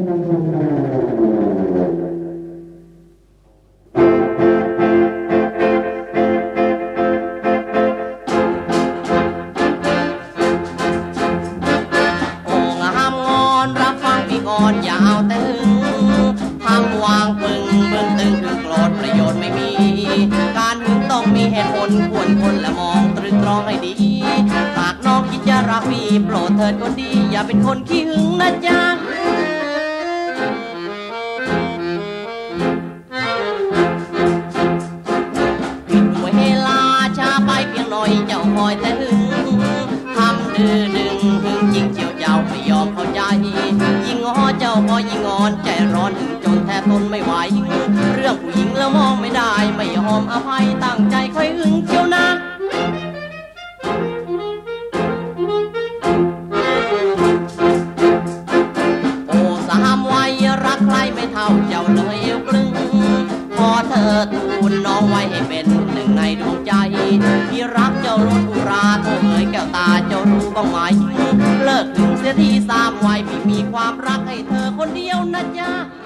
อย่าเอาแต่หึงทำวางปึงเบิ่งตึงคือโกรธประโยชน์ไม่มีการหึงต้องมีเหตุผลควรคนและมองตรึกตรองให้ดีหากน้องคิดจะรักพี่โปรดเถิดคนดีอย่าเป็นคนขี้หึงนะจ๊ะผิดเวลาช้าไปเพียงหน่อยเจ้าคอยแต่หึงทำดื้อดึงหึงจริงเจียวเจ้าไม่ยอมเข้าใจยิ่งง้อเจ้าก็ยิ่งงอนใจร้อนหึงจนแทบทนไม่ไหวเรื่องผู้หญิงแล้วมองไม่ได้ไม่ยอมอภัยตั้งใจค่อยหึงเจียวนะโอ้สามวัยรักใครไม่เท่าเจ้าเลยเอวกลึงพอเธอทูลน้องไว้ให้เป็นหนึ่งในดวงใจที่รักเจ้าล้นอุราโทเอ๋ยแก้วตาเจ้ารู้บ้างไหมเลิกถึงเสียทีสามวัยพี่มีความรักให้เธอคนเดียวนะจ๊ะ